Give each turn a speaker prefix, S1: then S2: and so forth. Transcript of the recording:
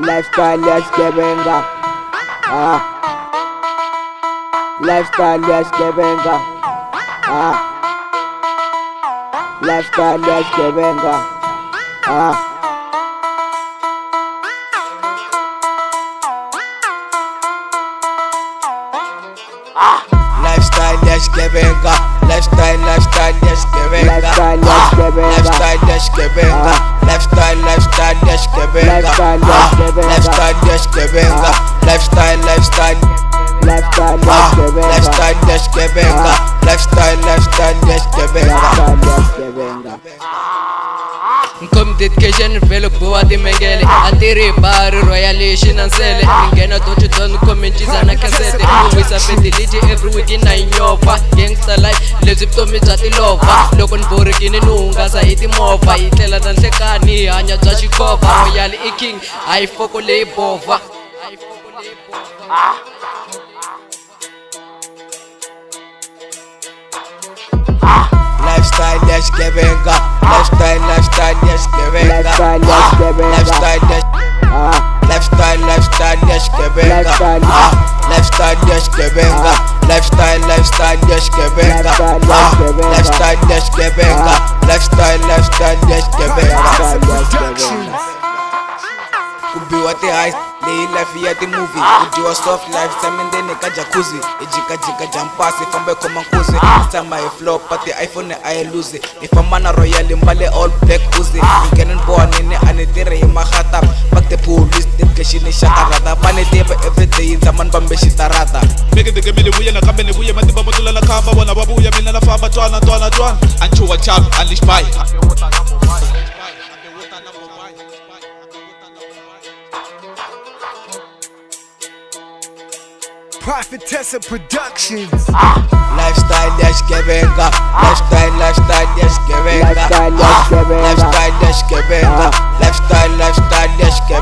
S1: Lifestyle ya Skibenga. Lifestyle ya Skibenga. Lifestyle ya Skibenga.
S2: Lifestyle ya Skibenga. Lifestyle ya Skibenga.
S1: Lifestyle ya Skibenga.
S2: Lifestyle ya Skibenga. Lifestyle ya Skibenga.
S1: Lifestyle ya Skibenga.
S2: Lifestyle ya Skibenga. Lifestyle
S1: Lifestyle ya Skibenga.
S2: Lifestyle ya Skibenga. Lifestyle ya Skibenga.
S1: Lifestyle ya Skibenga.
S3: Nkom dedication velo kuwa dimengele Atiri bari royally shinansele Ningena doju donu komenchiza na kansete Uwisa fediliji every week ina inyofa Gangsta life lezi ptomi jati lova Loko nbori kini nungaza iti mova Itlela danhlekani hanya bya xikova Royally I king ayi foko leyi bova
S2: Lifestyle ya Skibenga. Lifestyle ya Skibenga.
S1: Lifestyle ya Skibenga.
S2: Lifestyle ya Skibenga. Lifestyle ya Skibenga. Lifestyle ya Skibenga. Lifestyle ya Skibenga. Lifestyle ya Skibenga. Kubiwa te high, leyi life ya ti movie. Kujiwa soft life, samendene ka jacuzzi. Ejika jampasi, fambe koma nkuzi. Tama e flop, pati iPhone I lose. Ifamba na royal mbale all black Uzi. Ngenen born nene anetire imahata. Back the police, dedication shakarada. Pane tebe everyday, zaman bambe shitarata.
S4: Mege de gemele buye na kamene buye mati babotula la kamba wana babuya mina la famba twana. Anchu wa chap unleash by.
S5: Prophetess Productions.
S2: Lifestyle ya Skibenga. Lifestyle ya Skibenga.
S1: Lifestyle ya Skibenga.
S2: Lifestyle ya Skibenga. Lifestyle ya Skibenga.